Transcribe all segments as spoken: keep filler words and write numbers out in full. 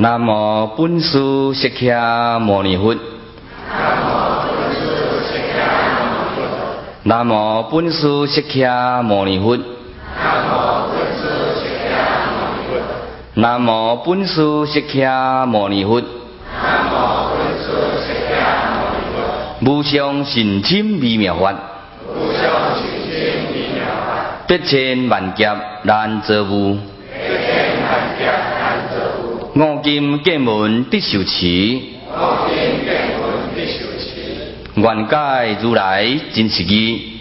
南无本师释迦牟尼佛。南无本师释迦牟尼佛。南无本师释迦牟尼佛。无上甚深微妙法，百千万劫难遭遇。五金剑门得受持，愿解如来真实义。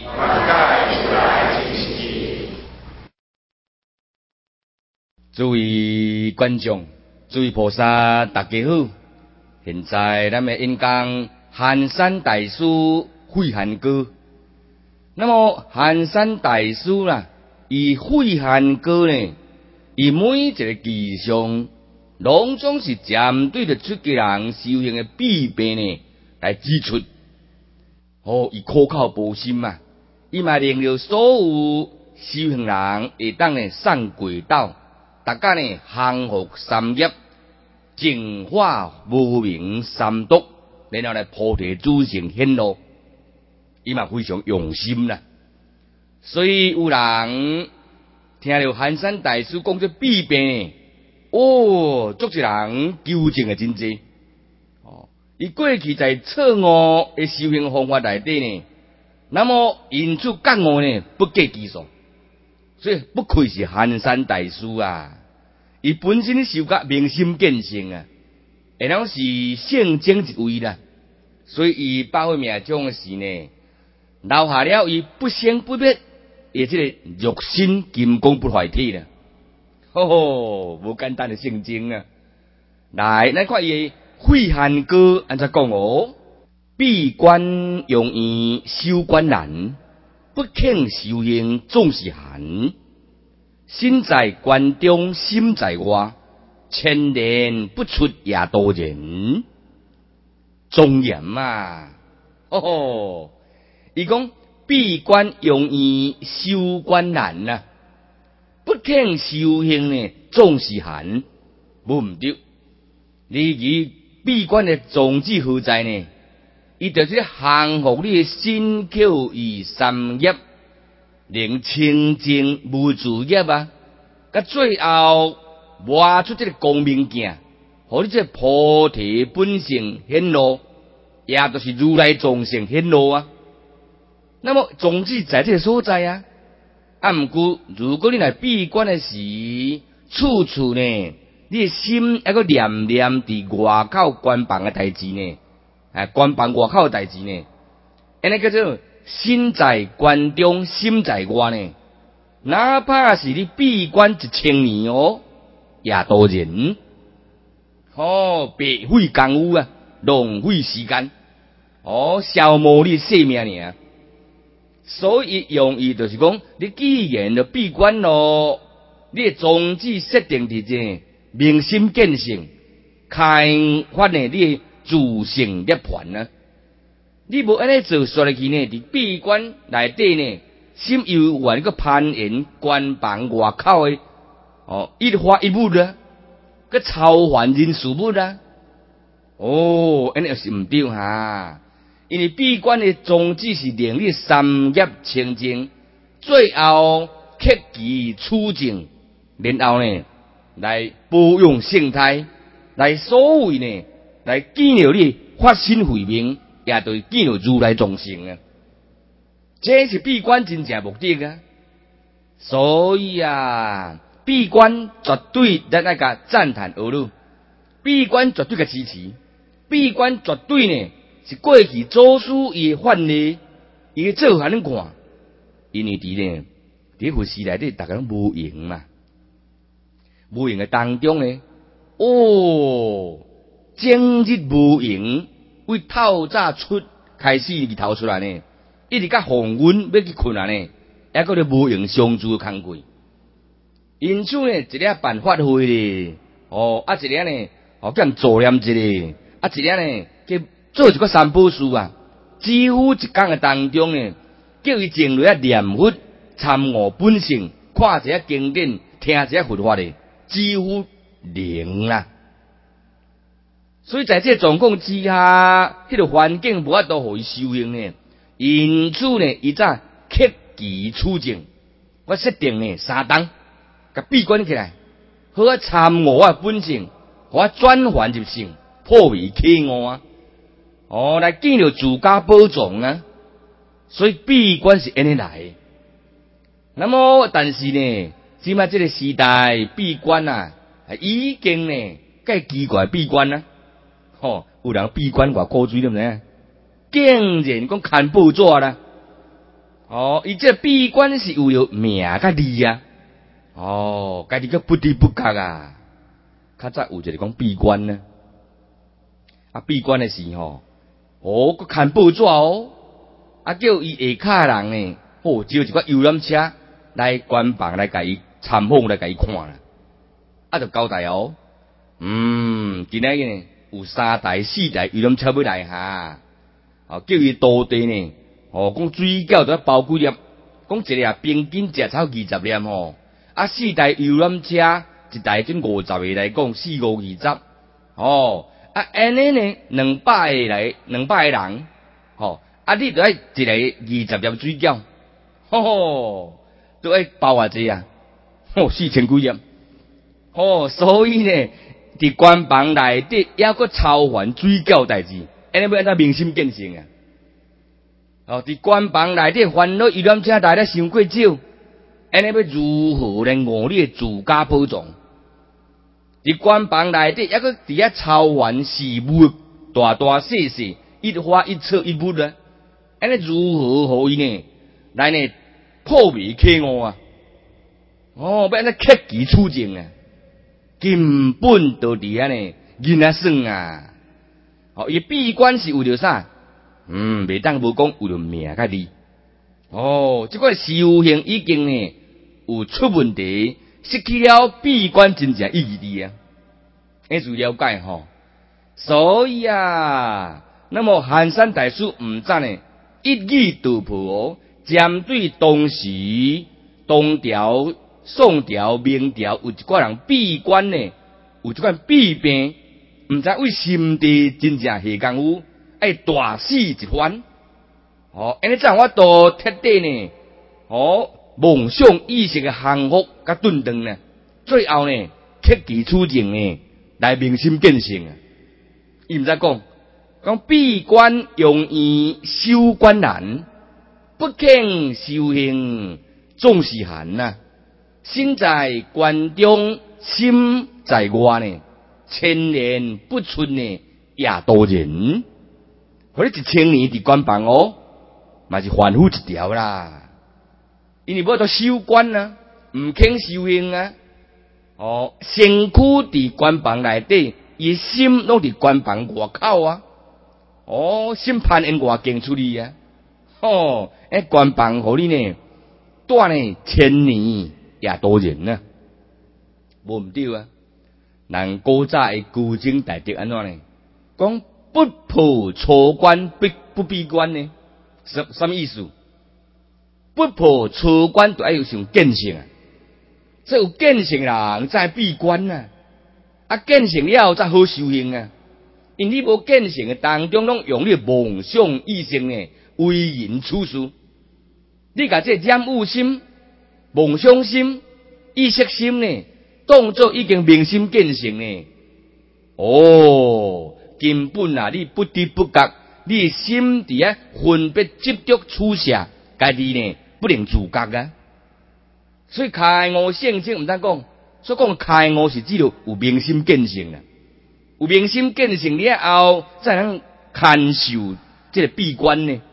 诸位观众，诸位菩萨，大家好！现在咱们演讲寒山大师慧寒歌。那么寒山大师啦，以慧寒歌呢，以每一个技上，拢总是针对着出家人修行的弊病呢来指出。哦，伊苦口婆心啊，伊嘛令到所有修行人会当呢上轨道，大家呢降伏三业，净化无明三毒，然后来菩提自性显露。伊嘛非常用心啦，所以有人听到寒山大师讲这弊病，哦，足多人纠正的真济。哦，伊过去在错误的修行方法内底呢，那么因此觉悟呢不计其数，所以不愧是寒山大师啊！伊本身修甲明心见性啊，然后是圣经一位啦，所以伊把握命中的事呢，留下了伊不生不灭，也即个肉身金刚不坏体啦。吼吼，无简单的圣经啊！来，咱看伊慧寒歌安怎讲哦？闭关容易修关难，不肯修行总是寒。心在关中心在外，千年不出也多人。庄严嘛，吼吼！伊讲闭关容易修关难啊，不肯修行呢总是寒，无毋对。你以闭关的宗旨何在呢？伊就是降伏你的身口意三业，令清净无自业啊！甲最后挖出这个光明镜，互你这菩提本性显露，也就是如来众性显露啊。那么宗旨在这个所在啊。啊，毋过如果你来闭关的时，处处呢，你的心还个念念伫外口关房的代志呢，啊，关房外口的代志呢，安尼叫做心在关中，心在外呢。哪怕是你闭关一千年哦，也多人，哦，白费功夫啊，浪费时间，哦，消磨你性命尔。所以用意就是讲，你既然就闭关咯，你的宗旨设定伫这明心见性，开发呢你的自性涅槃啊！你无安尼做下去呢，伫闭关内底呢，心又愿个攀岩关房外口的哦，一花一木啊，个超凡人事物啊，哦，安尼又是毋对哈。因为闭关的宗旨是令你三业清净，最后克己处境，然后呢来保养性态，来所谓呢来见到你发心慧命，也就是见到如来众生啊。这是闭关真正目的啊。所以啊，闭关绝对咱那个赞叹而论，闭关绝对个支持，闭关绝对呢。是过去祖师伊诶范例，伊做互恁看，因为伫呢，伫佛寺内底，逐个拢无用嘛，无用诶当中呢，哦，整日无用，为透早出开始日头出来呢，一直甲黄昏要去困啊呢，还搁咧无用相助诶工课。因此呢，一个办法会咧，哦，啊一个呢，哦叫人做念一个，啊一个呢，叫做一个三宝事啊，几乎一工的当中呢，叫伊静落来念佛、参悟本性、看一下经典、听一下佛法的，几乎零啦。 所以在这状况之下，迄个环境无法度互伊修行呢。因此呢，伊早克己处境，我设定呢三档，甲闭关起来，好啊参悟我本性，互我转换入性，破为起悟啊！哦，来见着自家宝藏啊！所以闭关是安尼来的。那么，但是呢，即摆这个时代闭关啊，已经呢，介奇怪闭关啊！吼、哦，有人闭关偌古锥，对不对？竟然讲看报纸啦！哦，伊这闭关是为了命甲利啊！哦，家己个不知不觉啊！较早有一个讲闭关呢，啊，闭关的时候，哦，佮看报纸哦，啊，叫伊下骹人呢，哦，招一个游览车来关房来甲伊参访来甲伊看啦，啊，就交代哦，嗯，今仔日呢有三台四台游览车要来哈，哦，叫伊徒弟呢，哦，讲水饺都包几粒，讲一个啊平均食草二十粒吼，啊，四台游览车。一台准五十个来讲，四五二十，哦，啊，安尼呢，两百个来，两百个人，吼、哦，啊，你著爱一个二十粒水饺，吼吼，都爱包偌济啊，吼、哦，四千几粒，哦，所以呢，伫关房内底还佫操烦水饺代志，安尼要安怎明心见性啊？哦，伫关房内底烦恼游览车来咧伤过少。安尼要如何来悟你的自家宝藏？伫关房内底，抑个伫遐操烦事物，大大细细，一花一草一物啊！安尼如何互伊呢？来呢破迷起悟啊！哦，要安尼克己处境啊！根本就伫遐呢，囡仔算啊！哦，伊闭关是为着啥？嗯，袂当无讲为着命甲利。哦，即个修行已经呢有出问题，失去了闭关真正意义的啊！你就了解吼。所以啊，那么寒山大师毋赞呢，一语道破哦，针对当时唐朝、宋朝、明朝有一寡人闭关呢，有一款弊病，毋知为心地真正下功夫，爱大死一番。哦，安尼怎我都彻底呢？哦，梦想意识嘅幸福甲顿顿呢，最后呢，克己处境呢，来明心见性啊！伊毋知讲，讲闭关容易修关难，不肯修行总是寒呐。心在关中，心在外呢，千年不出呢，也多人。或者一千年伫关房哦。嘛是反复一条啦，因为要到修关啊，毋肯修行啊，哦，身躯伫关房内底，伊心拢伫关房外口啊，哦，心攀因外境出去啊，哦，诶，关房互你呢，住呢千年也多人啊，无毋对啊，人古早诶古今大德安怎呢？讲不破初关，不不闭关呢？什什么意思？不破初关，就要有上见性啊！这有见性人才闭关啊！啊，见性了才好修行啊！因你无见性的当中，拢用你梦想意识呢为人处事。你甲这染污心、梦想心、意识心呢，当作已经明心见性呢。哦，根本啊，你不知不觉。你心伫啊分别执着取舍，家己呢不能自觉啊。所以开悟圣性毋通讲，所以讲开悟是只有有明心见性啦。有明心见性了后，才能堪受这个闭关呢。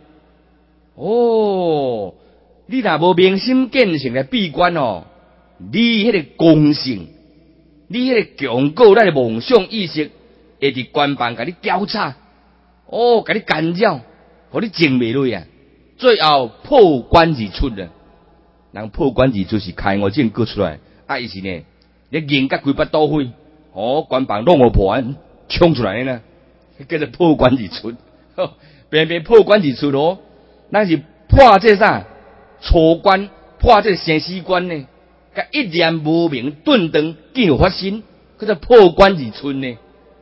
哦，你若无明心见性来闭关哦，你迄个公性，你迄个强固咱的梦想意识，会伫关房甲你交叉。哦，甲你干扰，互你静袂落啊！最后破关而出啊！人破关而出是开悟证过出来，啊，伊是呢，你人甲规巴倒飞，哦，关房弄互破完，冲出来呢，叫做破关而出，偏偏破关而出咯。咱是破这啥？初关，破这生死关呢？甲一念无明顿顿竟有发生，叫做破关而出呢。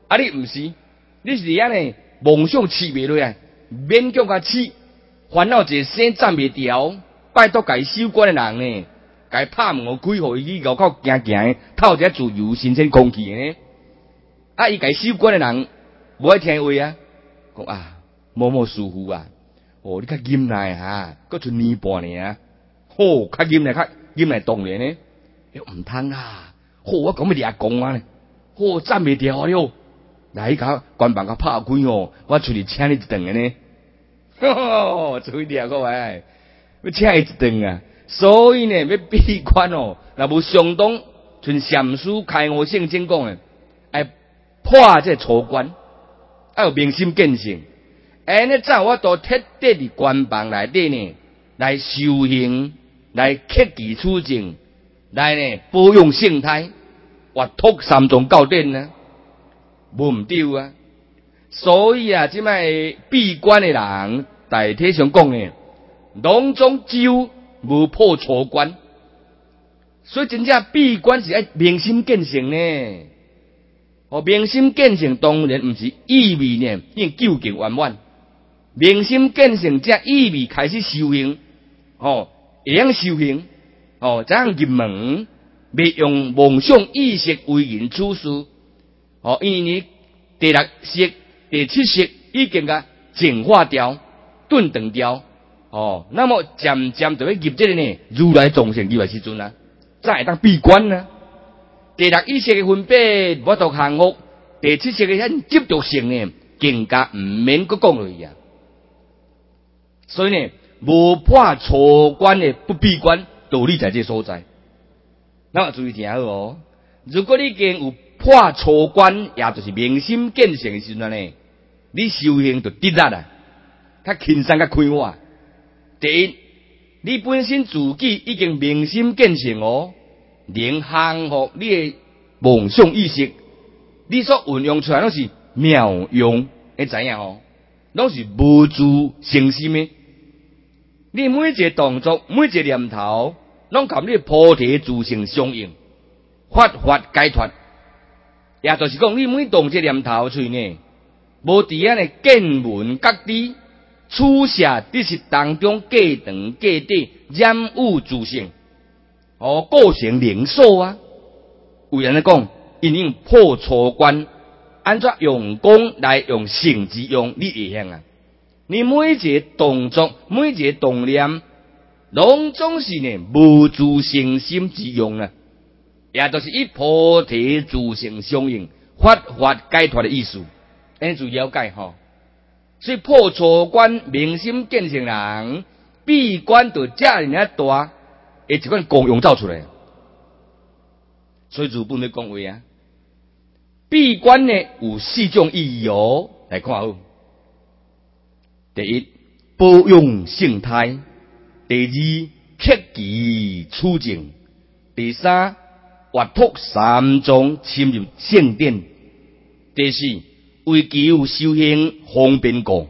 啊，你毋是，你是安尼梦想饲袂落来，勉强甲饲，烦恼一生站袂牢，拜托家收管的人呢，家拍门开，互伊去外口行行，透一下自由新鲜空气呢。啊，伊家收管的人无爱听话啊，讲啊，某某师傅啊，哦，你较忍耐哈，搁剩年半尔，吼，较忍耐，较忍耐当然呢，毋通啊，吼，我讲要掠讲啊呢，吼，站袂牢了。来甲官房甲拍开哦，我出去请你一顿个呢，吼，出去掠个喂，要请伊一顿啊。所以呢，要闭关哦，若无相当，像禅师开悟圣经讲诶，爱破这错关，要有明心见性。安尼早我都彻底伫官房内底呢，来修行，来克己处境，来呢保养性态，活脱三宗教典呢。无毋对啊，所以啊，即摆闭关的人，大体上讲呢，拢总只有无破错关，所以真正闭关是爱明心见性呢。哦，明心见性当然毋是意味呢，已经究竟圆满。明心见性才意味开始修行，哦，会晓修行，哦，怎样入门，袂用妄想意识为人处事。哦，因为你第六识、第七识已经甲净化掉、顿断掉，哦，那么渐渐就要入这个呢如来藏性入来时阵啦，才会当闭关啦。第六意识的分别无度项目，第七识的遐执着性呢，更加毋免阁讲落去啊。所以呢，无破错关的不闭关，道理在这所在。那么注意听好哦，如果你已经有破错关，也就是明心见性的时阵呢，你修行就得力啦，较轻松较开化。第一，你本身自己已经明心见性哦，能降服你的梦想意识，你所运用出来拢是妙用，你知影哦，拢是无自成心的。你每一个动作，每一个念头，拢甲你菩提自性相应，法法解脱。也就是讲，你每动一个念头出呢，无伫安尼见闻觉知、处下知识当中计长计短，染污自性，哦，构成灵数啊。有人来讲，因应破错关，安怎用功来用性之用，你会晓啊？你每一个动作，每一个动念，拢总是呢无自性心之用啊。也就是以菩提自性相应，法法解脱的意思，安就了解吼。所以破错关、明心见性人，闭关就遮尔啊大，会一款功用走出来。所以日本咧讲话啊，闭关呢有四种意义哦，来看好。第一，保养性态；第二，克己处境；第三，活脱三宗深入圣典。第四，为求修行方便过。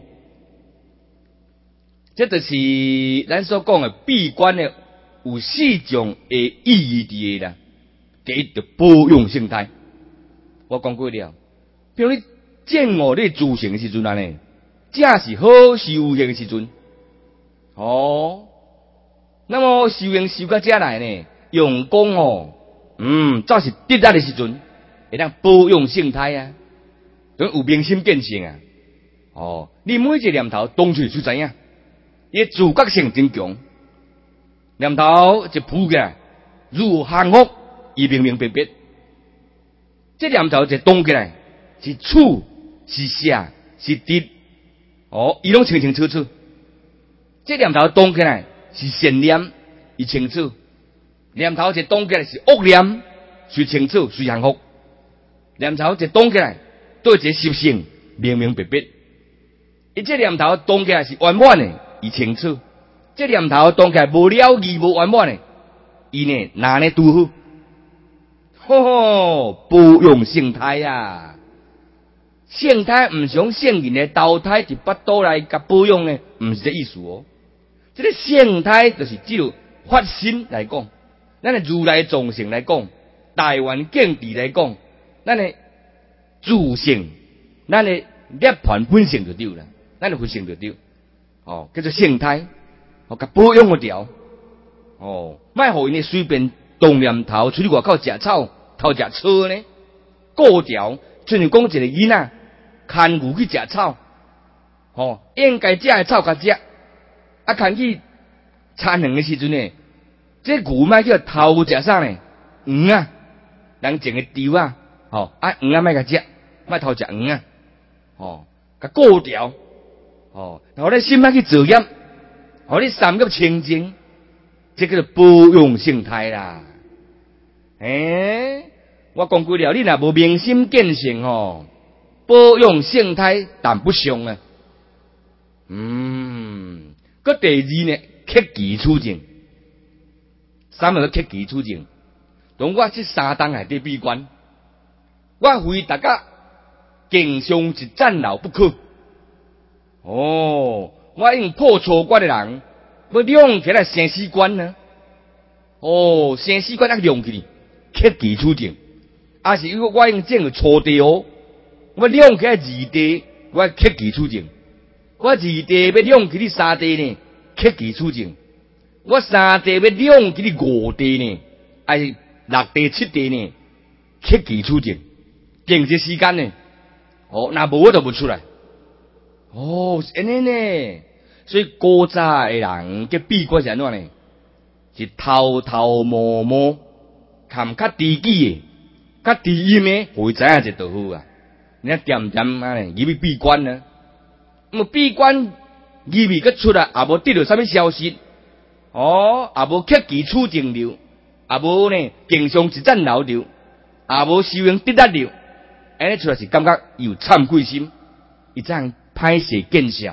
这就是咱所讲的闭关的有四种的意义伫个啦。第一，就保养性态。我讲过了，比如你见我你自性的时阵啊呢，这是好修行的时阵。哦，那么修行修到这来呢，用功哦。嗯，则是得力的时阵，会当保养性态啊，等有明心见性啊。哦，你每一个念头当初就知影，伊自觉性真强，念头就浮起来，如降伏，伊明明白白。这念头就动起来，是处是下是得，哦，伊拢清清楚楚。这念头动起来是善念，伊清楚。念头一动起来是恶念，随清楚随降伏；念头一动起来对一个习性明明白白。伊这念头动起来是圆满的，伊清楚；这念头动起来无了义无圆满的，伊呢拿呢拄好。吼吼，保养性态啊！性态毋像圣人的投胎伫腹肚内甲保养呢，毋是这意思哦。这个性态就是只有发心来讲。咱的如来藏性来讲，大愿境地来讲，咱的自性，咱的涅槃本性就对了，咱的本性就对，哦，叫做性态，哦，甲保养个条，哦，莫互因呢随便动念头出去外口食草，偷食草呢，过条，就像讲一个囡仔牵牛去食草，哦，应该食的草甲食，啊，牵去产卵的时阵呢，这牛莫叫偷食啥呢？黄啊，人种的稻啊，哦，啊黄啊莫甲食，莫偷食黄啊，哦，甲过条，哦，然后你心莫去作业，互你三业清净，这叫做保养性态啦。诶、欸，我讲过了，你若无明心见性吼，保养性态谈不上啊。嗯，个第二呢，克己处境，三个克己处境。当我这三档内底闭关，我非大家敬上一战牢不可。哦，我用破错关的人，要亮起来生死关呢。哦，生死关啊亮起，克己处境。啊是因为我用种个初地哦，我亮起来二地，我克己处境。我二地要亮起你三地呢，克己处境。我三地要亮起你五地呢，还是六地七地呢，克己处境。经济时间呢，哦，那无我都不出来。哦，是安尼呢，所以古早的人嘅闭关是安怎呢？是偷偷摸摸，含较低级的、较低音的，会知影就好啊。你看点点啊，入去闭关呢，咁闭关入去个出来，也无得到啥物消息，哦，也无克己处境了，也无呢经常一战牢了，也无修行得力了，安尼出来是感觉有惭愧心，伊这样歹势见效。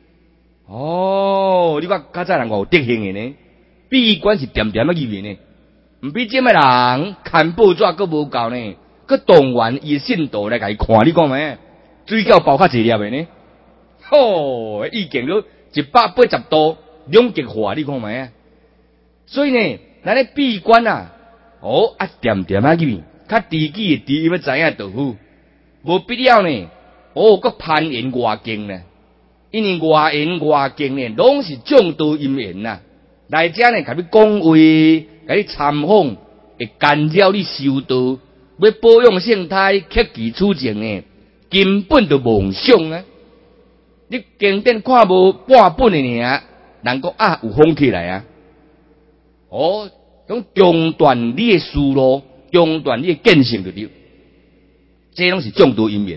哦，你讲较早人有德行的呢，闭关是点点啊入去呢，唔比这么人看报纸佫无够呢，佫动员伊信徒来甲伊看，你讲咩？水饺包较济粒的呢？吼，意见都一百八十度两极化，你看咩？所以呢，咱咧闭关啊，哦啊点点啊入去，较低级的低要知影就好，无必要呢。哦，佫攀岩外境呢？因为外缘外境呢，拢是众多因缘呐。来遮呢，甲你讲话，甲你参访，会干扰你修道。要保养性态、克己处境呢，根本就妄想啊！你经典看无半本的尔，人讲啊有风起来啊！哦，讲中断你的思路，中断你的见性就对，这拢是众多因缘。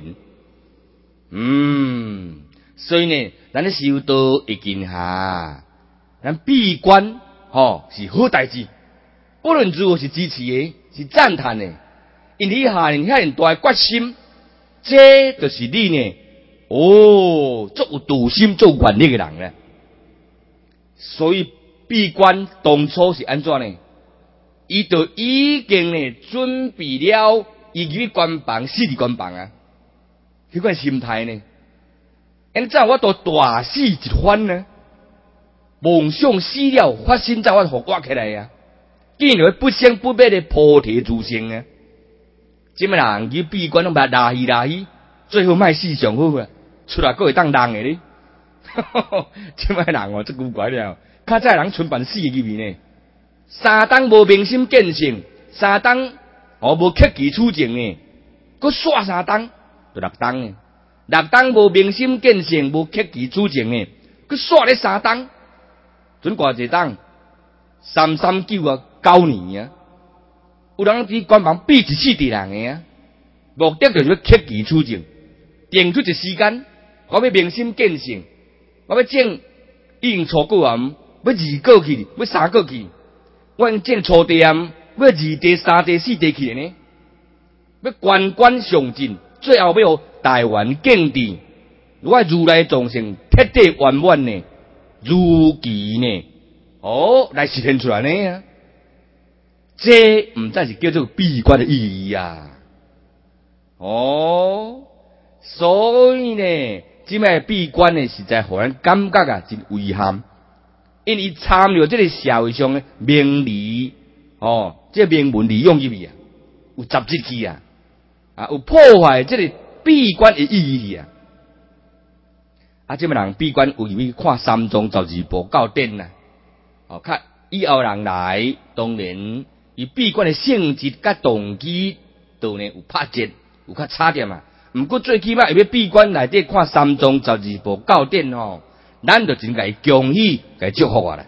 嗯，所以呢，咱咧修道会见下，咱闭关吼、哦、是好代志，不论如何是支持的，是赞叹的，因为下人遐大决心，这就是你呢，哦，足有道心、足有愿力的人咧。所以闭关当初是安怎呢？伊就已经呢准备了，伊去关房、死伫关房啊。迄款心态呢？因怎我都大死一番呢？梦想死了，发生怎我互挖起来啊？竟然不生不灭的菩提自性啊！这么人去闭关拢把拉稀拉稀，最后卖死上好啊！出来佫会当人的咧，这么人哦，真古怪了。较早人纯办死的入面呢，三当无明心见性，三当哦无克己处境呢，佫煞三当。就六当呢，六当无明心见性，无克己处境呢，佮煞咧三当，准偌济当，三三九啊，九年啊，有人伫关房闭一世地人个啊，目的就是要克己处境，定出一时间，我要明心见性，我要种已经初过啊，要二过去，要三过去，我用种初地啊，要二地、三地、四地去呢，要关关上进。最后要台湾敬地，我如来众生彻底圆满呢，如期呢，哦，来实现出来呢啊！这唔再是叫做闭关的意义啊！哦，所以呢，即摆闭关呢，实在互人感觉啊，真遗憾，因为参与这个社会上的名利，哦，这名门利用入去啊，有杂质去啊。 啊，有破坏这个闭关的意义啊！啊，这么人闭关有去看三宗十二部教典呐，哦，看以后人来，当然伊闭关的性质甲动机，当然有拍折，有较差点嘛。毋过最起码要闭关内底看三宗十二部教典吼，咱就真该恭喜，该祝福啊啦。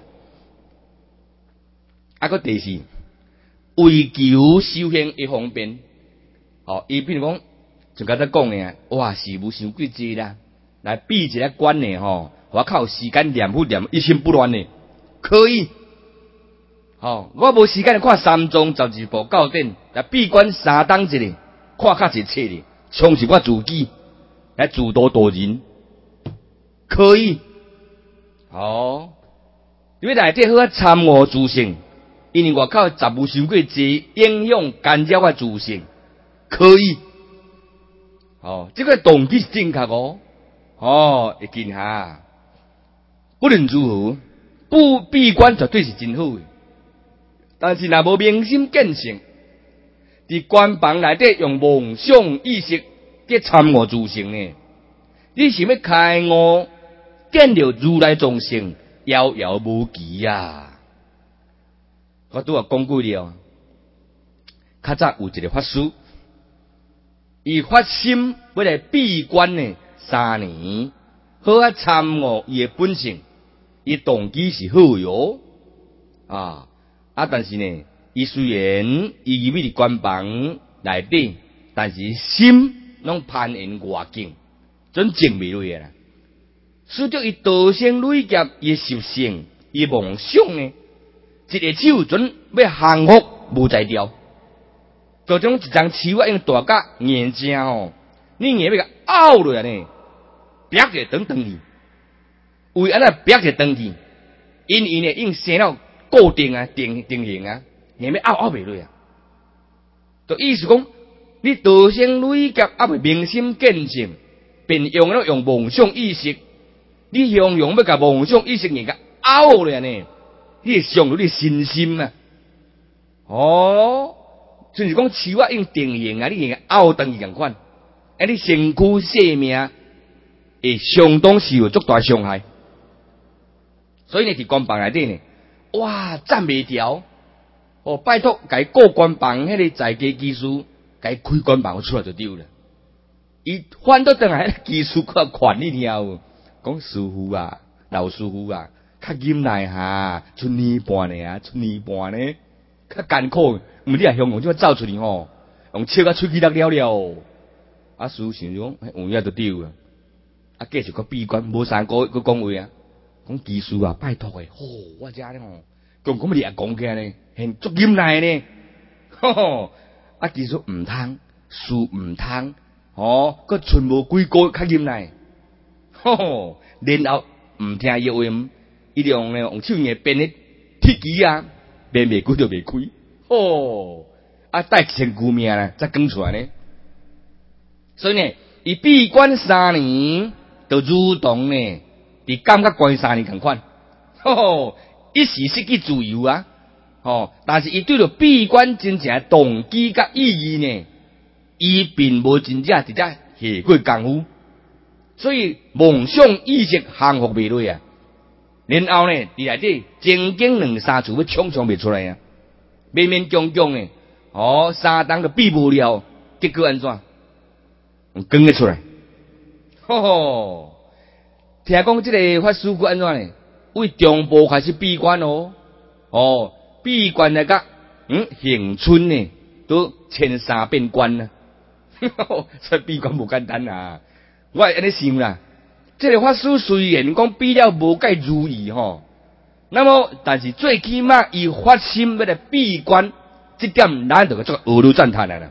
啊，个第四，为求修行一方便，哦，伊比如讲，就甲咱讲诶，哇，事务伤过济啦，来闭一个关呢吼，我靠，时间念不念，一心不乱呢，可以。哦，我无时间看三宗十二部教典，来闭关三当一个，看较一册哩，充实我自己，来自度度人，可以。哦，因为内底好啊参悟自性，因为外口杂物伤过济，影响干扰我自性，可以。哦，这个动机是正确哦。哦，会见下，不论如何，不闭关绝对是真好诶。但是若无明心见性，伫关房内底用梦想意识去参悟自性呢？你想要开悟见到如来众生，遥遥无期啊！我拄也讲过了，较早有一个法师，伊发心要来闭关呢三年，好啊参悟伊诶本性，伊动机是好哟啊！啊，但是呢，伊虽然伊入去关房内底，但是心拢攀缘外境，准静袂落啦。随着伊道生累劫，伊习性，伊梦想呢，一个手准要降伏无在调，就种一张手啊用大甲硬正吼，你硬要甲拗落来呢，别个等等去，为安那别个等去，因伊呢用生了。固定啊，定定型啊，硬要拗拗袂落啊。就意思讲，你道生累劫还未明心见性，便用了用梦想意识，你用用要甲梦想意识硬甲拗落来呢，你伤到你身心啊。哦，就是讲手啊用定型啊，你硬甲拗断去共款，啊你身躯性命会相当受足大伤害。所以呢，伫关房内底呢。哇，站袂调！哦，拜托，甲伊过关房迄个在家技术，甲伊开关房出来就对了。伊翻倒转来，技术较款你听有？讲师傅啊，老师傅啊，较忍耐下，出年半呢啊，出年半呢，较艰苦。毋你啊，向用怎走出去吼？用笑甲喙齿落了了。啊，师傅想讲，有影就对啊。啊，继续个闭关，无三个月，佮讲话啊。讲技术啊，拜托诶，吼、哦，我遮咧吼，讲讲你也讲起来呢，很足忍耐呢，吼吼，啊技术毋通，事毋通，哦，佮存无几个月较忍耐，吼吼，然后毋听伊话，伊用呢用手硬变咧铁机啊，变袂开就袂开，吼，啊带千古命啦，才讲出来呢。所以呢，伊闭关三年，就如同呢。伫感觉关三年共款，吼吼，一时失去自由啊，吼！但是伊对着闭关真正动机甲意义呢，伊并无真正直接下过功夫，所以梦想意识降服袂落啊。然后呢，伫内底正经两三次要冲冲袂出来啊，勉勉强强呢，哦，三当就闭无了，结果安怎？讲得出来，吼吼！听讲这个法师安怎呢？为中部开始闭关哦，哦，闭关来甲嗯行春呢都千三变关啦，所以闭关无简单啊！我安尼想啦，这个法师虽然讲闭了无介如意吼，那么但是最起码伊发心要来闭关，这点咱就做额度赞叹来啦。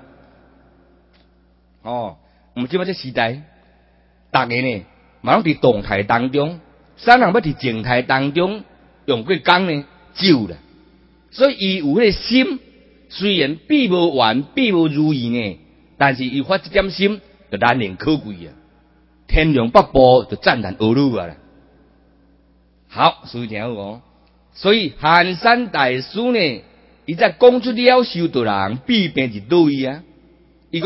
哦，我们即摆这时代，大家呢？嘛拢伫动态当中，啥人要伫静态当中用过工呢？少啦，所以伊有迄个心，虽然闭无完，闭无如意呢，但是伊发这点心，就难能可贵啊！天龙八部就赞叹阿鲁啊啦。好，所以真好哦。所以寒山大师呢，伊在讲出了修道人必变是对啊。伊讲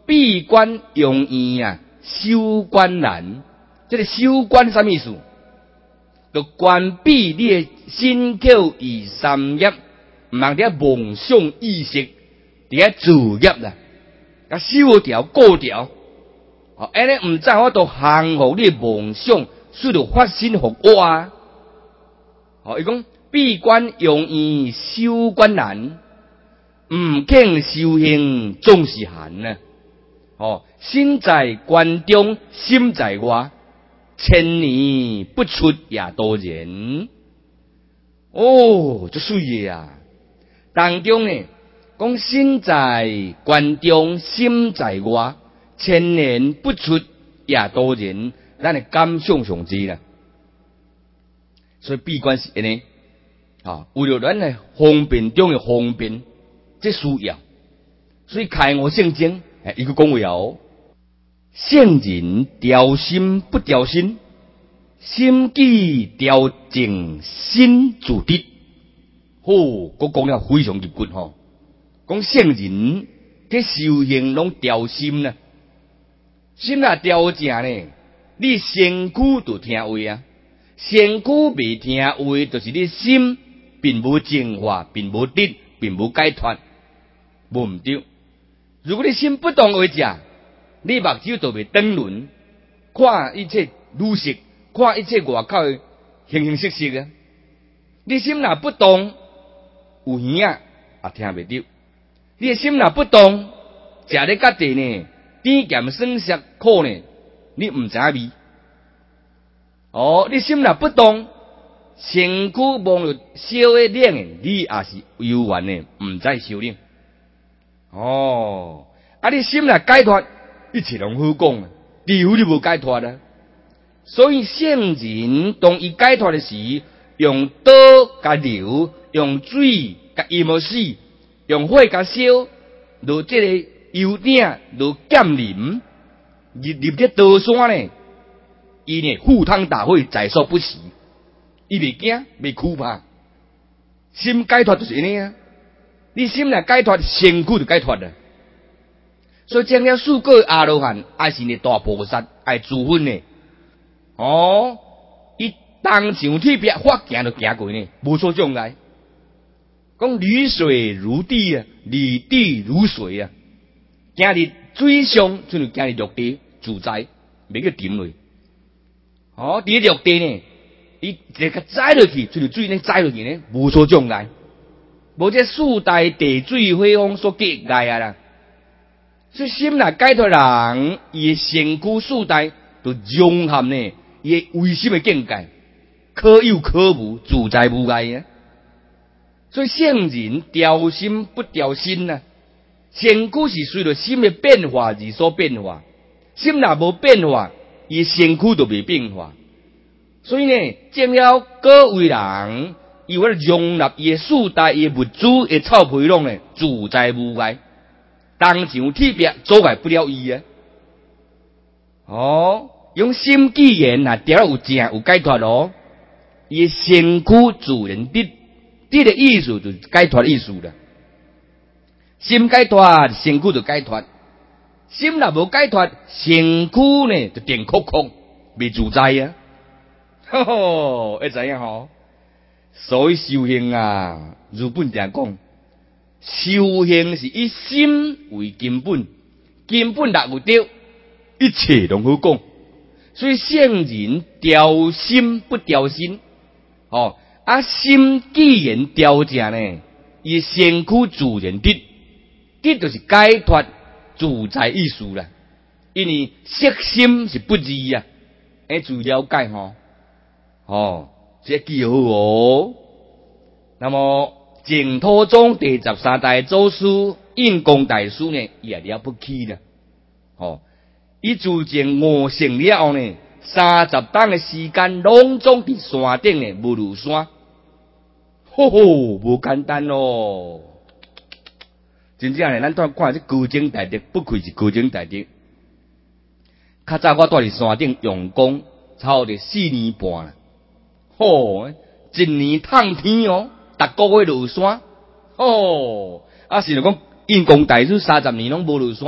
闭关容易啊，修关难。这个修关什么意思？就关闭你的心口与三业，唔通伫梦想意识，伫遐自业啦，甲修条过条。哦，安尼唔知我都降服你的梦想，使到发心服我啊。哦，伊讲闭关容易，修关难。唔肯修行总是寒啊！哦，心在关中，心在外，千年不出也多人。哦，这水嘅啊！当中呢，讲心在关中，心在外，千年不出也多人。咱的感想上知啦。所以闭关是安尼啊，为了咱的方便中的方便。这需要，所以开悟圣经，诶，伊个讲话哦，圣人调心不调心，心机调静心自得。哦，我讲了非常入骨吼，讲圣人这修行拢调心啦，心啊调正呢，你身躯就听话啊，身躯未听话，就是你心并无净化，并无得，并无解脱。无毋对，如果你心不动为食，你目睭就袂转轮，看一切如实，看一切外口的形形色色啊。你心若不动，有耳啊也听袂到；你的心若不动，食咧家己呢，甜咸酸涩苦呢，你毋知味。哦，你心若不动，身躯望着烧的冷的，你也是幽怨的，毋知修冷。哦，啊！你心若解脱，一切拢好讲啊。除非你无解脱啊。所以圣人当伊解脱的时，用刀甲流，用水甲淹死，用火甲烧，落这个油鼎，落剑林，入入这刀山呢，伊呢赴汤蹈火，在所不惜。伊袂惊，袂惧怕。心解脱就是安尼啊。你心若解脱，身躯就解脱了。所以将了四个阿罗汉，还是呢大菩萨，爱自分呢。哦，伊当上铁壁，发行就行过呢，无所障碍。讲履水如滴啊，履地如水啊。行伫水上，就行伫陆地自在，袂去沉落。哦，伫陆地呢，伊直个栽落去，就水呢栽落去呢，无所障碍。无这四大地水火风所隔碍啊啦，所以心若解脱人，伊身躯四大就融合呢，伊唯心的境界，可有可无，自在无碍啊。所以圣人调心不调心啊，身躯是随着心的变化而所变化，心若无变化，伊身躯就袂变化。所以呢，正了各位人。伊为了容纳伊诶四大伊物资诶臭皮囊呢，自在无碍，当上铁壁阻碍不了伊啊！哦，用心记言啊，调有正有解脱咯，伊身躯自然得，得的意思就是解脱的意思啦。心解脱，身躯就解脱；心若无解脱，身躯呢就定空空，未自在啊！吼吼，会知影吼？所以修行啊，如本常讲，修行是以心为根本，根本若有对，一切拢好讲。所以圣人调心不调心，哦，啊心既然调正呢，伊身躯自然得，得就是解脱自在意思啦。因为色心是不二啊，哎，注意了解吼，哦。这记好哦。那么净土宗第十三代祖师印光大师呢，也了不起了。哦，伊自证悟性了后呢，三十档的时间拢总伫山顶的无路山，吼吼，无简单咯。真正呢，咱当看这高僧大德，不愧是高僧大德。较早我住伫山顶用功，差不多四年半啦。吼、哦，一年探天哦，逐个月落山。哦，啊是就讲印光大师三十年拢无落山，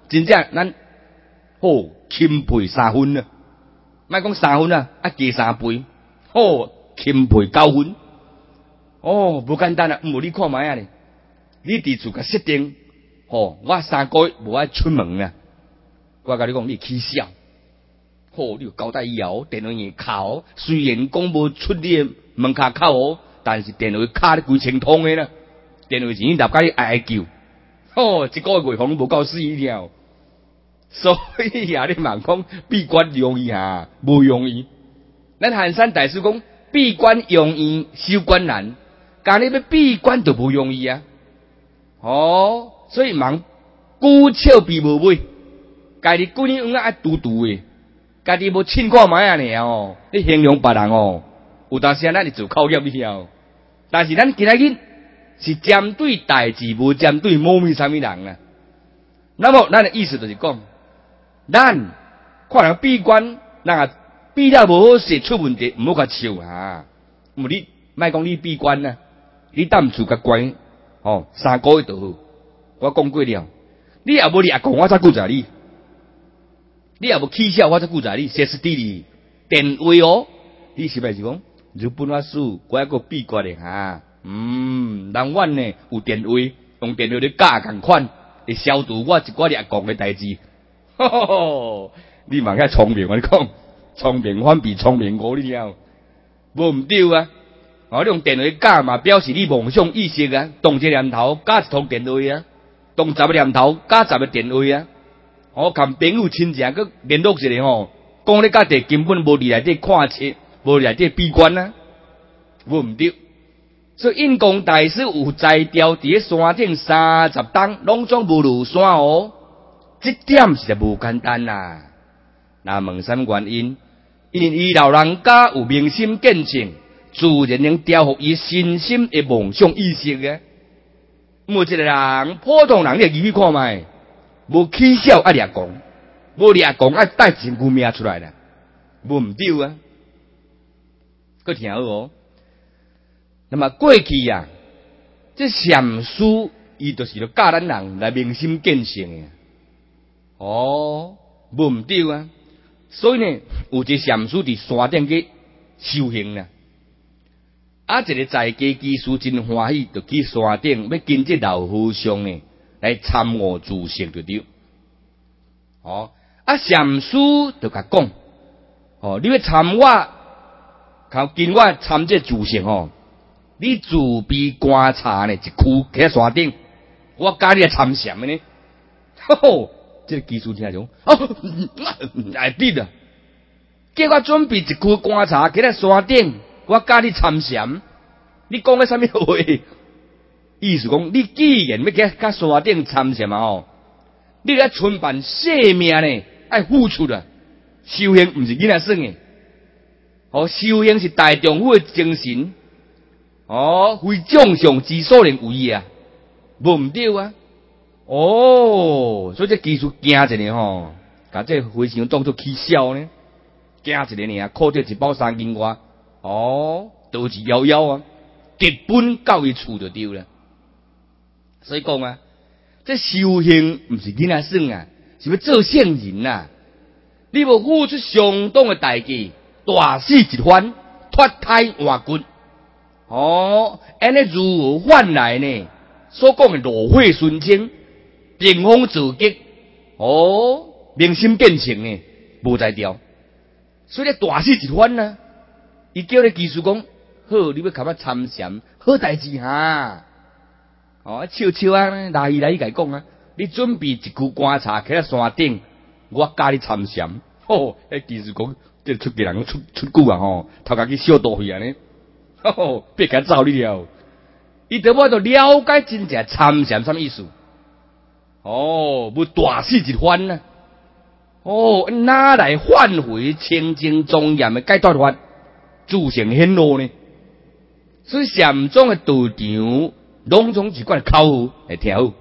真正咱好钦佩三分啊，莫讲三分啊，啊加三倍，好钦佩九分。哦，无简单啊！毋无你看卖啊咧，你伫厝甲设定，吼、哦，我三个月无爱出门啊。我甲你讲，你起笑，好，你有交代以后，电话硬敲，虽然讲无出你的门卡口，但是电话卡咧几千通的啦，电话钱立甲你哀求，吼、哦，一个月月无够死一条。所以啊，你问讲闭关容易啊，无容易。咱汉山大师讲，闭关容易，修关难。但你要闭关就不容易啊！哦，所以忙久笑闭无尾，家己几年啊爱嘟嘟的，家己无亲看卖啊呢哦！你形容别人哦，有当时咱是做口业你晓，但是咱今仔日是针对代志，无针对某物啥物人啊。那么咱的意思就是讲，咱看人闭关，那闭了无好势出问题，唔好甲笑啊！唔你莫讲你闭关啊！你当厝甲关哦，三个月就好。我讲过了，你也无掠讲，我才顾在你；你也无起笑，我才顾在你。歇斯底里电话哦，你是不是讲日本法师，我一个闭关的哈？嗯，人阮呢有电话，用电话咧教共款，会消除我一寡掠讲的代志。吼吼吼！你嘛较聪明，我你讲聪明反比聪明误，你了，无毋对啊！哦，你用电话教嘛，表示你梦想意识啊，动一个念头教一通电话啊，动十个念头教十个电话啊。哦，含朋友亲戚佮联络一下吼，讲你家己根本无伫内底看册，无伫内底闭关啊，无毋对。所以印光大师有在调伫咧山顶三十冬，拢总无落山哦，这点是无简单啦。那问什么原因？因为老人家有明心见性。自然能调伏伊身心的梦想意识嘅。每一个人，普通人你入去看卖，无起笑爱掠讲，无掠讲爱带真句命出来啦，无毋对啊。佮听好哦。那么过去啊，这禅师伊就是要教咱人来明心见性嘅。哦，无毋对啊。所以呢，有一禅师伫山顶去修行啊。啊，一个在家技师真欢喜，就去山顶要跟这老和尚呢来参悟自性就对。哦，啊禅师就甲讲，哦，你要参我，靠跟我参这自性哦，你自闭观察呢，一区徛在山顶，我教你来参禅的呢。吼吼，这个技师听种，哦，哎对啊，叫我准备一区观察，徛在山顶。我教你参禅，你讲个啥物话？意思讲，你既然要去甲山顶参禅嘛吼，你咧存办性命呢，爱付出啊！修行毋是囡仔耍诶，哦，修行是大丈夫诶精神，哦，非掌上之所能为啊，无毋对啊！哦，所以这技术惊一个吼，甲这非常当作起笑呢，惊一个尔，靠着一包三斤外。哦，都是夭夭啊！直奔到伊厝就对了。所以讲啊，这修行毋是囡仔耍啊，是要做圣人呐、啊。你要付出相当的代价，大死一番，脱胎换骨。哦，安尼如何换来呢？所讲的炉火纯青，顶风自激，哦，明心见性呢，无在调。所以大死一番啊！伊叫你技术讲，好，你要甲我参禅，好代志哈。哦，笑笑啊，来伊来伊甲伊讲啊，你准备一区观察，徛在山顶，我教你参禅。吼，迄技术讲，这出家人出出句啊吼，头家去小道去啊呢。吼，别甲走你了。伊得我就了解真正参禅什么意思。哦，要大死一番啊！哦，哪来换回清净庄严的解脱法？自性显露呢，所以禅宗的道场，拢总一款口号来听好，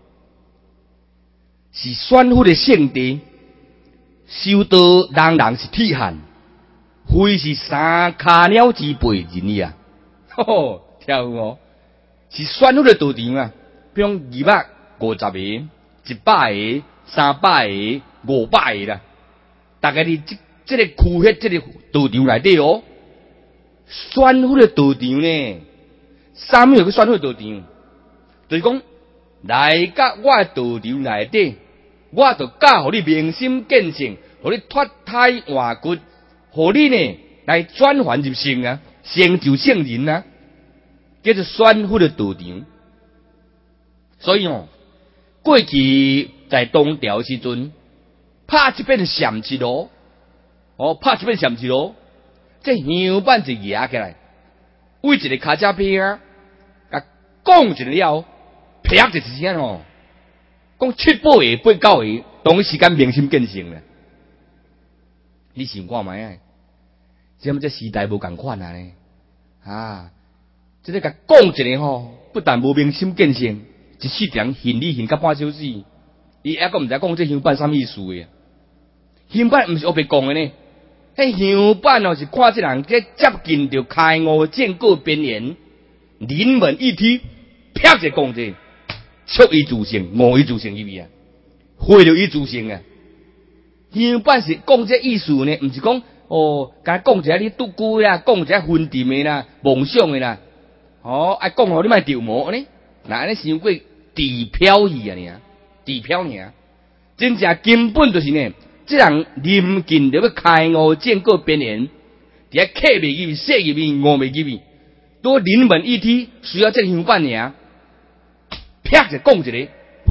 是宣佛的圣地，修道人人是铁汉，非是三骹鸟之辈人呀！吼吼，听好哦，是宣佛的道场啊，比如二百五十个、一百个、 三百个、五百个啦。大概伫即即个区迄即个道场内底哦，选好的道场呢，啥物事去选好道场？就是讲来甲我的道场内底，我就教互你明心见性，互你脱胎换骨，互你呢来转凡入圣啊，成就圣人啊，叫做选好的道场。所以哦，过去在东朝时阵，拍一遍禅七路，哦，拍一遍禅七路，这香板就压起来，为一个卡车片啊，甲讲一了，啪就一声哦，讲七八个、八九个，同一时间明心见性了。你想看卖啊？这么这时代无共款啊呢？啊，这个甲讲一个吼，不但无明心见性。一世人现你现甲半小时，伊还阁毋知讲这香板啥物意思诶？香板毋是黑白讲诶呢？迄香板哦是看这人这接近着开悟见果边缘，临门一踢，啪一讲者，触伊自性，悟伊自性入去啊，毁了伊自性啊。香板是讲这意思呢，毋是讲哦，甲讲一下你拄久啦，讲一下分dim诶啦，梦想诶啦，哦，爱讲互你莫着魔呢。那安尼想过地飘去啊，尔地飘尔，真正根本就是呢，这人临近着要开悟见果边缘，伫遐刻袂入去，说入去，悟袂入去，都临门一踢，需要这个香板尔，啪就讲一个，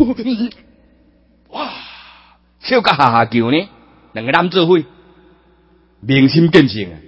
哇，笑甲哈哈叫呢，两个男做伙，明心见性啊，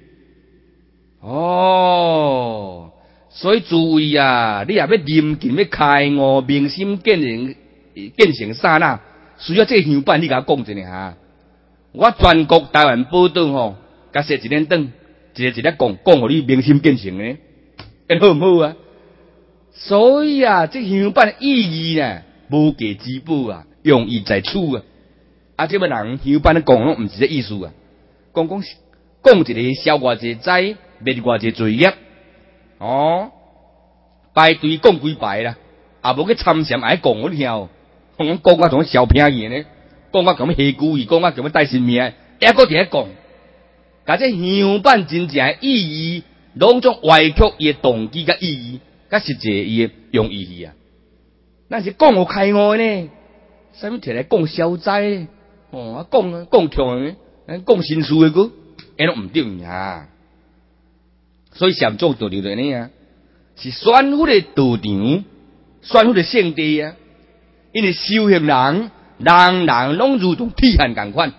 哦。所以诸位啊，你也要临近要开悟明心见性见性刹那，需要这个香板，你甲我讲一下哈。我全国台湾报道吼，甲写一连灯，一个一个讲，讲互你明心见性呢，会好唔好啊？所以啊，这香板意义呢，无价之宝啊，用意在此啊。啊，这个人香板咧讲拢毋是这意思啊，讲讲讲一个消偌济灾，灭偌济罪业。哦，排队讲几排啦，也无去参禅，爱讲我听哦，讲讲啊，种小偏去呢，讲啊，咁下句语，讲啊，咁带神命，还搁伫遐讲，甲这香板真正的意义，拢种歪曲伊的动机甲意义，甲实际伊的用意义啊。咱是讲互开悟呢，啥物摕来讲消灾？哦，啊讲讲强呢，讲心事的个，安拢毋对呀。所以禅宗道场就安尼啊，是选好的道场，选好的圣地啊。因为修行人，人人拢如同铁汉共款。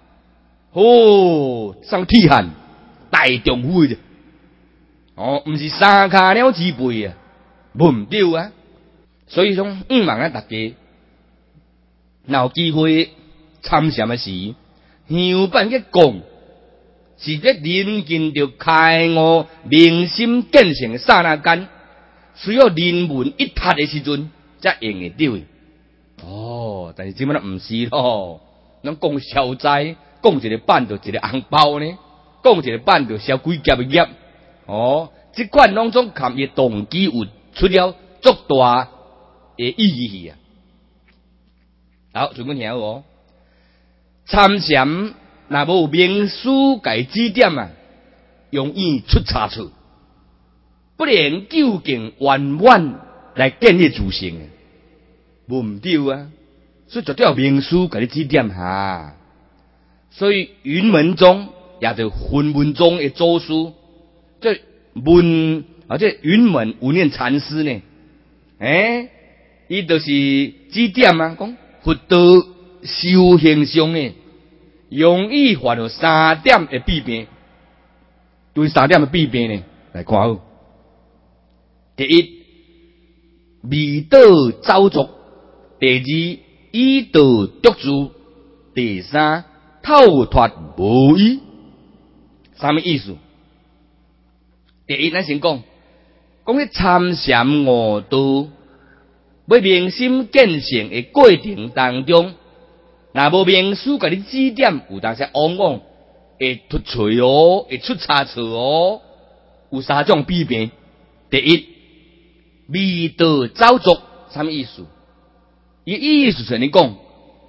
哦，上铁汉大丈夫的，哦，毋是三骹鸟之辈啊，无毋对啊。所以讲，毋茫啊，大家若有机会参禅的时，香板去讲。是在临近着开悟明心见性的刹那间，需要临门一踏的时阵，才用会到。哦，但是即摆咱毋是咯，咱讲消灾，讲一个板就一个红包呢，讲一个板就消几夹的业。哦，即款拢总含伊动机有出了足大的意义去啊。好，全部听好哦，参禅。若无名师甲伊指点啊，容易出差错，不能究竟圆满来建立自性，无毋对啊。所以绝对有名师甲你指点哈。所以云门宗也就混文宗的祖师，这文啊这云门无念禅师呢，诶，伊就是指点啊，讲佛道修行上呢。容易犯了三点的弊病，对三点的弊病呢来看好。第一，迷倒走俗；第二，以道得助；第三，透脱无依。啥物意思？第一，咱先讲，讲迄参禅悟道，要明心见性的过程当中。若无名师甲你指点，有当时往往会突锤哦，会出差错哦。有三种弊病。第一，迷道走俗，啥物意思？伊意思是你讲，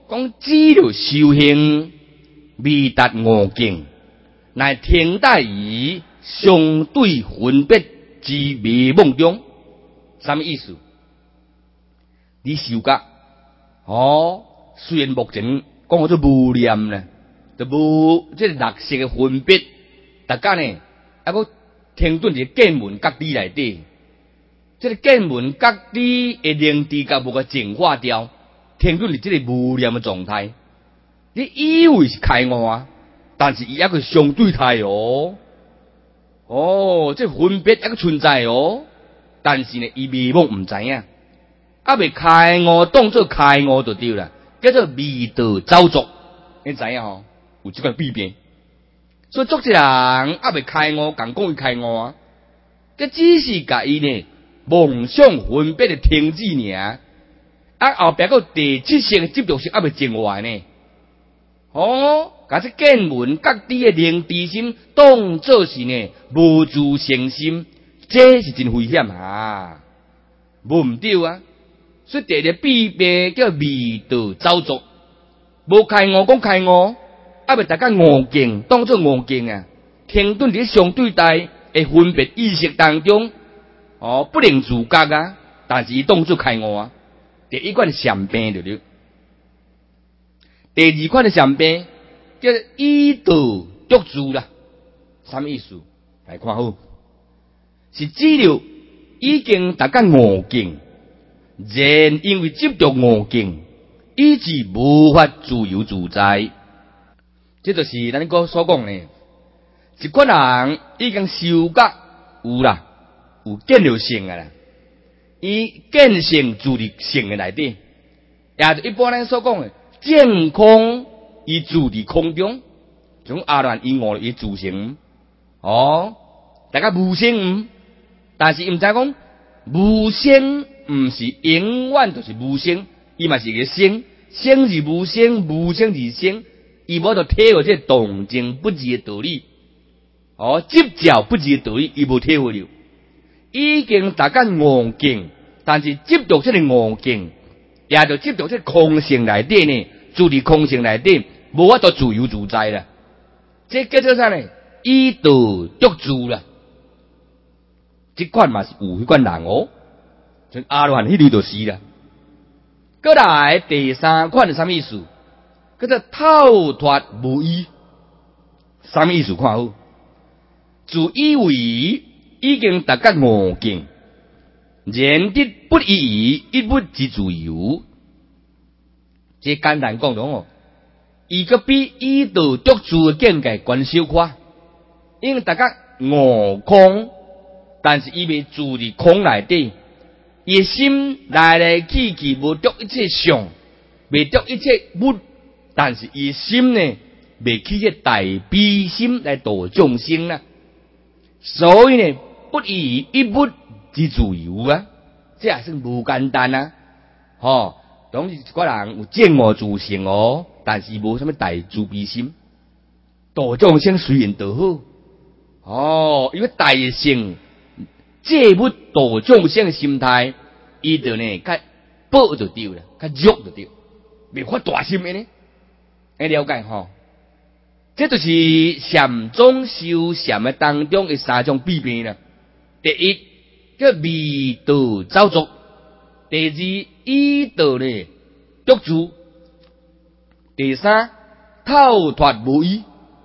讲只要修行未达五境，乃停在于相对分别之迷梦中。什么意思？你修甲哦，虽然目前讲好做无念呢，就无即个六识嘅分别，大家呢还佫停顿伫见闻觉知内底，即、這个见闻觉知嘅灵智甲无个净化掉，停顿伫即个无念嘅状态。你以为是开悟啊，但是伊抑个相对态哦，哦，即、這個、分别抑个存在哦，但是呢，伊迷惘唔知影。啊未开悟，当作开悟就对啦，叫做迷道走俗，你知影吼？有即个弊病，所以作一人啊未开悟，共讲伊开悟啊，这只是甲伊呢梦想分别的停止尔，啊后壁个第七识的执着性啊未净化呢，哦，甲这见闻觉知的灵智心当作是呢无自性心，这是真危险啊，无毋对啊。所以第二弊病叫迷道走俗，无开悟讲开悟，啊未大家悟境当作悟境啊，停顿伫相对待的分别意识当中，哦不能自觉啊，但是伊当作开悟啊。第一款禅病对了，第二款的禅病叫依道捉住啦，什么意思？来看好，是只要已经大家悟境。然因为执着悟境，以致无法自由自在。这就是咱个所讲呢，一群人已经修甲有啦，有见了性啊啦，伊见性住伫性的内底，也就一般咱所讲的见空，伊住伫空中，从阿兰伊悟伊自性，哦，大家无性，但是伊毋知讲无性。毋是永远就是无生，伊嘛是个生，生是无生，无生是生，伊无得体会这动静不二的道理，哦，执照不二的道理，伊无体会了。已经大家悟境，但是执着这个悟境，也就执着这空性内底呢，住伫空性内底，无法度自由自在啦。这叫做啥呢？依道捉住啦。这款嘛是有迄款人哦。像阿罗汉迄类就是啦。过来第三款是啥意思？叫做透脱无依。啥意思？看好，自以为已经达到悟境，然得不依一物之自由。这简单讲讲哦，伊个比依道捉住的境界悬小可，因为大家悟空，但是伊未住伫空内底。伊心来来去去无着一切相，未着一切物，但是伊心呢未起个大悲心来度众生啦。所以呢，不以一物之自由啊，这也算无简单啊。吼、哦，当时一个人有见我自性哦，但是无什么大慈悲心，度众生虽然都好，哦，因为大性。借物度众生的心态，伊就呢较薄就对了，较弱就对，未发大心的呢。你了解吼？这就是禅宗修禅的当中的三种弊病啦。第一叫迷道走俗，第二依道呢捉住，第三透脱无依。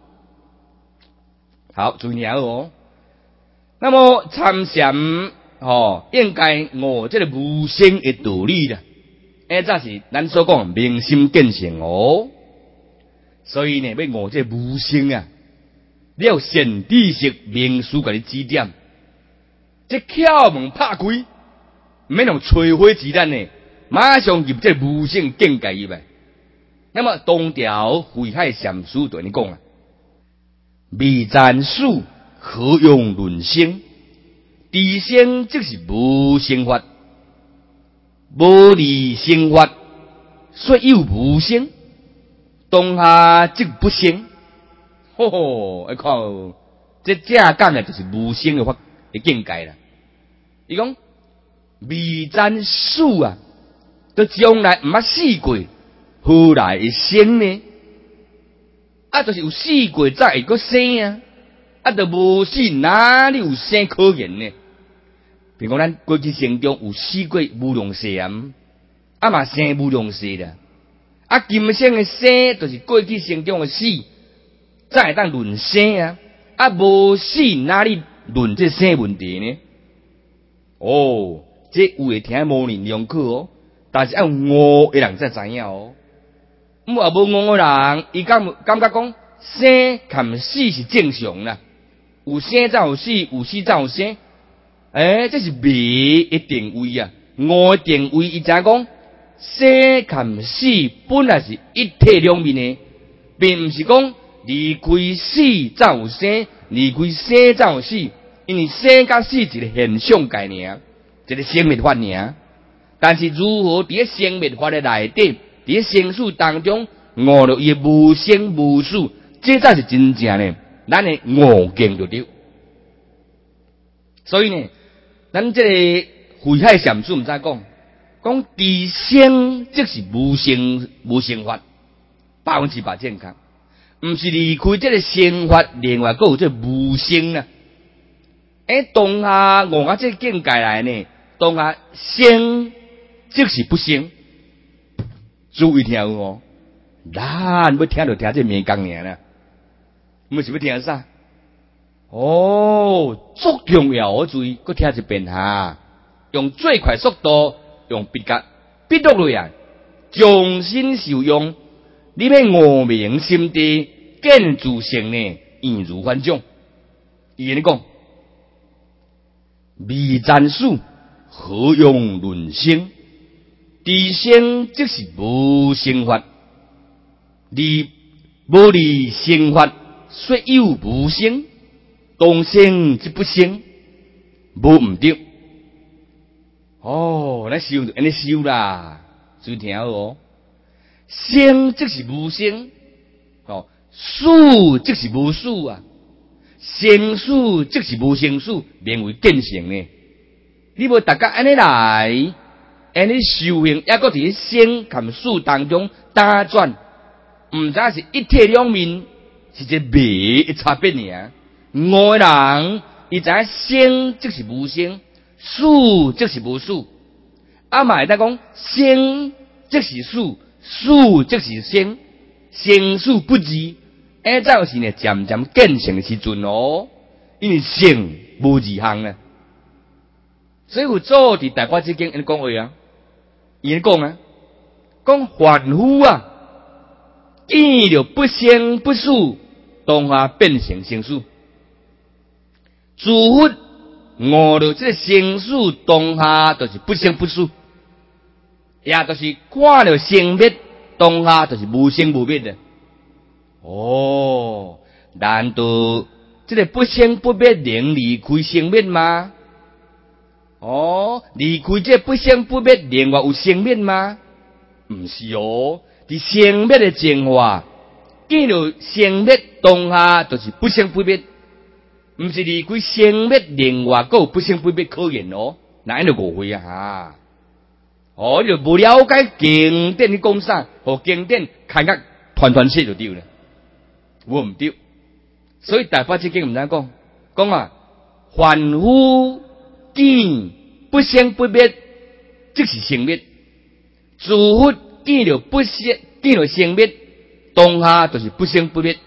好，注意哦。那么参禅哦，应该悟这个无生的道理啦。哎，这是咱所讲明心见性哦。所以呢，要悟这无生啊，你要善知识明师给你指点。这窍门拍开，唔免用吹火子弹呢，马上入这无生境界入来。那么东条慧海禅师对你讲啊，未战术。何用论生？知生即是无生法，无离生法，所以有无生。当下即不生。吼吼，你看，这正讲的就是无生的法的境界啦。伊讲未战术啊，都将来毋捌死过， 何来会生呢？啊，就是有死过才会阁生啊！啊，就无死哪里有生可言呢？比如讲，咱过去生中有死过无量世啊，啊嘛生无量世啦。啊，今生的生就是过去生中的死，才会当论生啊！啊，无死哪里论这生问题呢？哦，这有会听模棱两可哦，但是要悟的人才知影哦。毋啊无悟的人，伊感感觉讲生含死是正常啦，有生才有死，有死才有生。诶、欸，这是迷的定位啊！悟的定位，伊知影讲生含死本来是一体两面的，并毋是讲离开死才有生，离开生才有死。因为生甲死一个现象概念，一个生灭法尔。但是如何伫生灭法的内底，伫生死当中悟到伊无生无死，这才是真正呢，咱的悟境就对。所以呢，咱这个慧海禅师毋知讲，讲知生即是无生无生法，百分之百正确，毋是离开这个生法，另外还有这无生啊。诶，当下悟到这境界来呢，当下生即是不生，注意听有哦。咱要听就听这名讲尔啦，毋是要听啥？哦，足重要哦！注意，搁听一遍哈。用最快速度，用笔夹笔录落来，重新受用。你要悟明心地，见自性呢，易如反掌。伊安尼讲。未战术，何用论生？知生即是无生法，离无离生法，虽有无生，当生即不生，无毋对。哦，咱修就安尼修啦，注意听好哦。生即是无生，哦，死即是无死啊。生死即是无生死，名为见性呢。你无大家安尼来，安尼修行，抑搁伫生含死当中打转，毋知是一体两面，是一个微的差别尔。悟的人，伊知影生即是无生，死即是无死。啊嘛会当讲生即是死，死即是生，生死不二。哎，这就是呢，渐渐见性的时阵哦，因为性无二项呢，所以有做伫大法之经安尼讲话啊，伊安尼讲啊，讲凡夫啊，见着不生不死，当下变成生死；自佛悟到这个生死当下就是不生不死，也就是看到生灭当下就是无生无灭的。哦，难道这个不生不灭能离开生灭吗？哦，离开这不生不灭，另外有生灭吗？不是哦，伫生灭的净化，见到生灭当下就是不生不灭，不是离开生灭，另外还有不生不灭可言哦。那安就误会啊哈！哦，你就无了解经典的讲啥，和经典看甲团团切就对了。我唔对，所以大法之经唔知讲，讲啊，凡夫见不生不灭，即是生灭；自佛见了不生，见了生灭，当下就是不生不灭。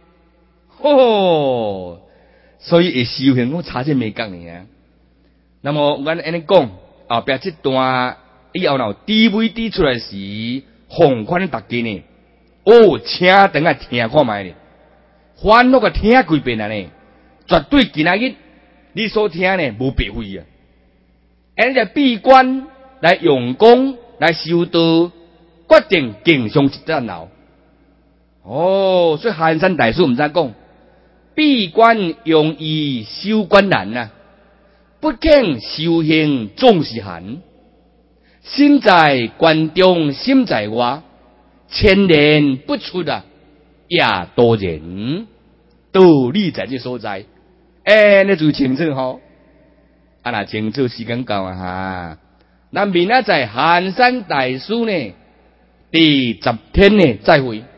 哦，所以会修行，我查这没讲呢。那么我安尼讲，后壁这段以后若 D V D 出来时，奉劝大家呢，哦，请等下听看卖呢。反复个听几遍啊呢，绝对今仔日你所听呢无白费啊！安尼闭关来用功来修道，决定更上一层楼。哦，所以寒山大师毋知讲，闭关容易修关难啊，不肯修行总是寒。心在关中心在外，千年不出啊！也多人道理在这所在，哎，你就清楚吼。啊，那清楚时间到啊哈。咱明仔载寒山大师呢， 第十天呢再会。